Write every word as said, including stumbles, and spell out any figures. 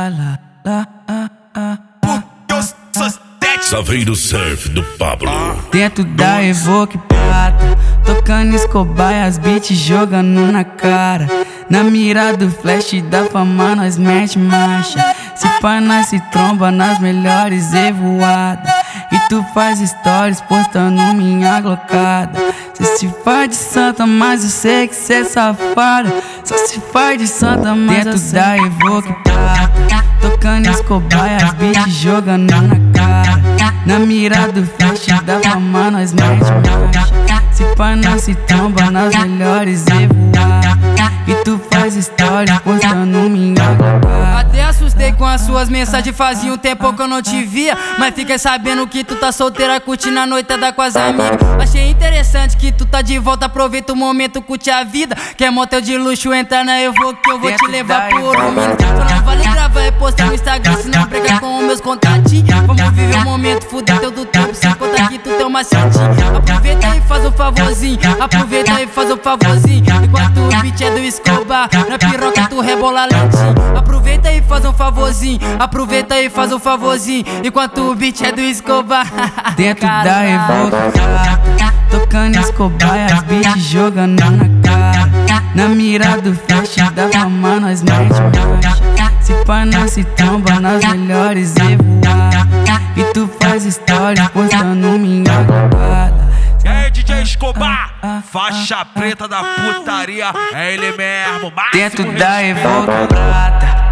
lá, lá, lá, ah, ah, ah. Saveiro Surf do Pablo. Dentro da Evoque prata, tocando Escobar e as beats jogando na cara. Na mira do flash da fama nós mete marcha. Se pá nós se tromba nas melhores evoadas. E tu faz stories postando minha glocada. Cê se faz de santa, mas eu sei que cê é safada. Só se faz de santa, mas dentro da Evoque prata, tocando Escobar e as beats jogando na cara. Na mira do flash da fama nós mete marcha. Se pá nós se tromba nas melhores evoadas. E tu faz stories postando minha glocada. Até assustei com as suas mensagens, fazia um tempo que eu não te via. Mas fiquei sabendo que tu tá solteira, curtindo a noitada com as amigas. Achei interessante que tu tá de volta, aproveita o momento, curte a vida. Quer motel de luxo, entra na Evoque que eu vou te levar por um minuto. Só não vale gravar e postar no Instagram, se não briga com os meus contatinhos. Vamos viver o momento, fuder teu do tempo, sem contar que tu tem uma macetinho. Aproveita e faz o favorzinho, aproveita e faz o favorzinho. Enquanto o beat é do Escobar, na piroca tu rebola lentinho. Aproveita e faz um favorzinho, aproveita e faz um favorzinho. Enquanto o beat é do Escobar. Dentro da Evoque prata, tocando Escobar e as beats jogando na cara. Na mira do flash da fama nós mete marcha. Se pá nós se tromba nas melhores evoadas. E tu faz stories postando minha glocada. E aí, D J Escobar, faixa preta da putaria, é ele mesmo. Dentro da Evoque prata,